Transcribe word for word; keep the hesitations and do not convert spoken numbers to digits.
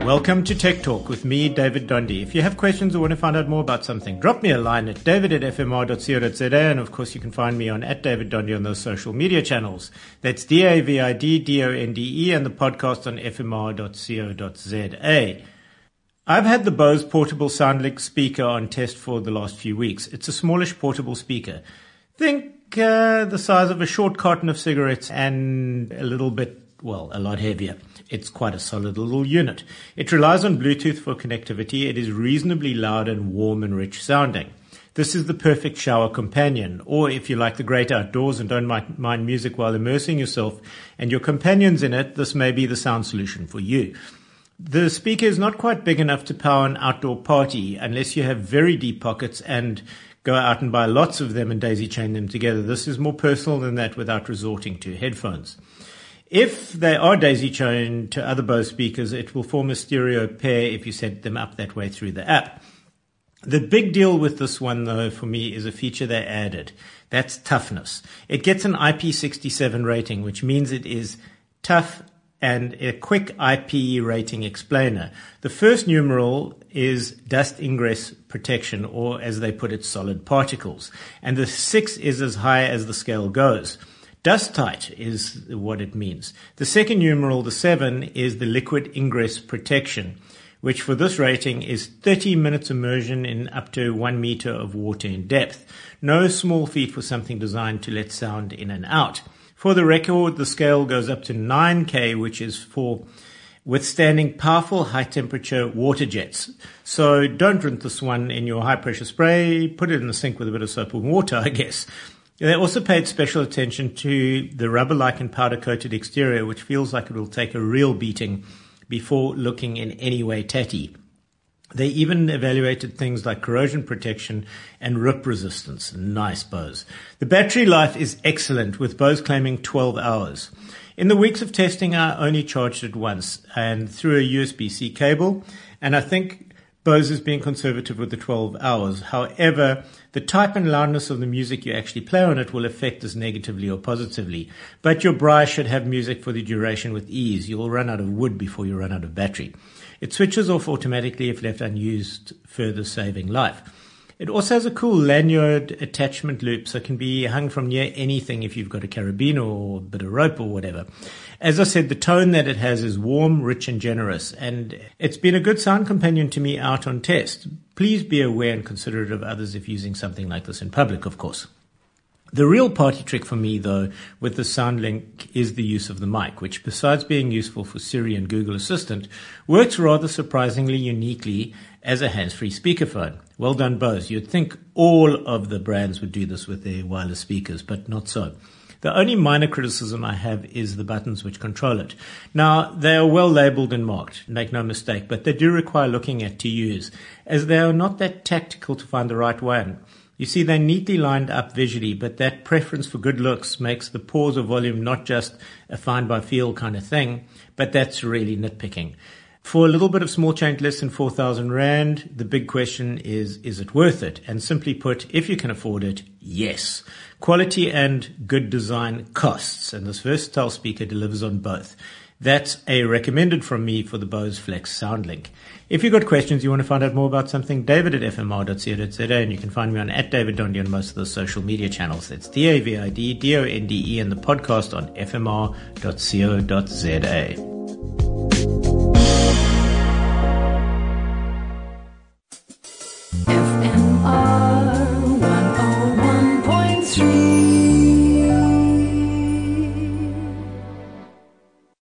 Welcome to Tech Talk with me, David Dondi. If you have questions or want to find out more about something, drop me a line at david at f m r dot co dot z a, and of course you can find me on at David Dondi on those social media channels. That's D A V I D D O N D E, and the podcast on f m r dot co dot z a. I've had the Bose portable SoundLink speaker on test for the last few weeks. It's a smallish portable speaker. Think uh, the size of a short carton of cigarettes and a little bit, well, a lot heavier. It's quite a solid little unit. It relies on Bluetooth for connectivity. It is reasonably loud and warm and rich sounding. This is the perfect shower companion, or if you like the great outdoors and don't mind music while immersing yourself and your companion's in it, this may be the sound solution for you. The speaker is not quite big enough to power an outdoor party unless you have very deep pockets and go out and buy lots of them and daisy chain them together. This is more personal than that without resorting to headphones. If they are daisy-chained to other Bose speakers, it will form a stereo pair if you set them up that way through the app. The big deal with this one, though, for me, is a feature they added. That's toughness. It gets an I P sixty-seven rating, which means it is tough and a quick I P rating explainer. The first numeral is dust ingress protection, or as they put it, solid particles. And the six is as high as the scale goes. Dust tight is what it means. The second numeral, the seven, is the liquid ingress protection, which for this rating is thirty minutes immersion in up to one meter of water in depth. No small feat for something designed to let sound in and out. For the record, the scale goes up to nine K, which is for withstanding powerful high temperature water jets. So don't drink this one in your high pressure spray. Put it in the sink with a bit of soap and water, I guess. They also paid special attention to the rubber-like and powder-coated exterior, which feels like it will take a real beating before looking in any way tatty. They even evaluated things like corrosion protection and rip resistance. Nice, Bose. The battery life is excellent, with Bose claiming twelve hours. In the weeks of testing, I only charged it once and through a U S B C cable, and I think Bose is being conservative with the twelve hours. However, the type and loudness of the music you actually play on it will affect this negatively or positively. But your Braille should have music for the duration with ease. You'll run out of wood before you run out of battery. It switches off automatically if left unused, further saving life. It also has a cool lanyard attachment loop, so it can be hung from near anything if you've got a carabiner or a bit of rope or whatever. As I said, the tone that it has is warm, rich, and generous, and it's been a good sound companion to me out on test. Please be aware and considerate of others if using something like this in public, of course. The real party trick for me, though, with the SoundLink is the use of the mic, which, besides being useful for Siri and Google Assistant, works rather surprisingly uniquely as a hands-free speakerphone. Well done, Bose. You'd think all of the brands would do this with their wireless speakers, but not so. The only minor criticism I have is the buttons which control it. Now, they are well labeled and marked, make no mistake, but they do require looking at to use, as they are not that tactical to find the right one. You see, they're neatly lined up visually, but that preference for good looks makes the pause or volume not just a find by feel kind of thing, but that's really nitpicking. For a little bit of small change less than four thousand rand, the big question is, is it worth it? And simply put, if you can afford it, yes. Quality and good design costs, and this versatile speaker delivers on both. That's a recommended from me for the Bose Flex SoundLink. If you've got questions, you want to find out more about something, David at f m r dot co dot z a, and you can find me on at David Dondi on most of the social media channels. That's D A V I D D O N D E, and the podcast on f m r dot co dot z a.